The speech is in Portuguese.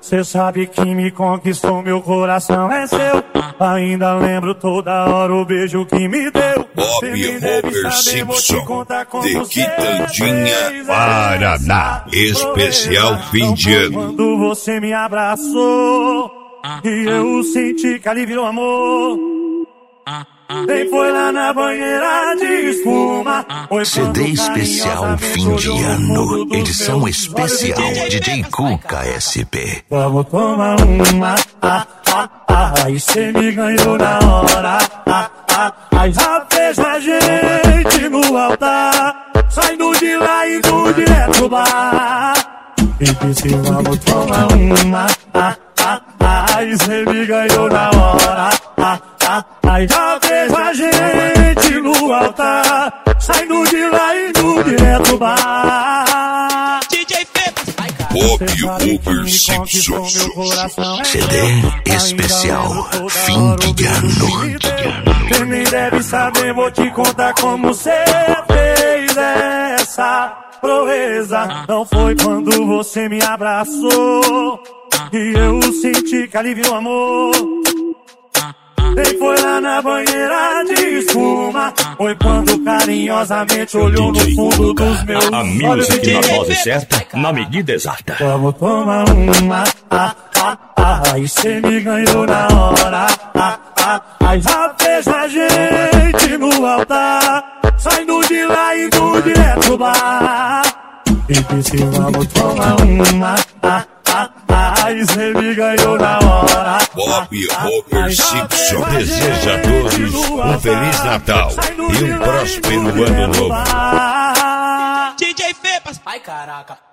Cê sabe que me conquistou, meu coração é seu. Ainda lembro toda hora o beijo que me deu. Bob Robert Simpson, de Quitandinha, Paraná. Especial fim de ano. Quando você me abraçou e eu senti que ali virou amor. Nem foi lá na banheira de espuma. CD especial fim de ano, edição especial DJ Cuca SP. Vamos tomar uma, aí cê me ganhou na hora. Aí já fez a gente no altar, saindo de lá e indo direto pro bar. E disse vamos tomar uma, aí cê me ganhou na hora. Aí já fez a gente no altar, saindo de lá e indo direto pro bar. DJ Pepas, Bob Robert Simpson. CD especial fim de ano. Você nem deve saber, vou te contar como cê fez essa proeza. Não foi quando você me abraçou e eu senti que ali virou amor. Nem foi lá na banheira de espuma. Foi quando carinhosamente olhou no fundo dos meus olhos. A music na dose certa, na medida exata. Vamos tomar uma, aí cê me ganhou na hora. Aí já fez a gente no altar, saindo de lá e indo direto pro bar. E disse vamos tomar uma, aí cê me ganhou na hora. Bob Robert Simpson deseja a todos um Feliz Natal e um próspero Ano Novo. DJ Pepas, ai caraca.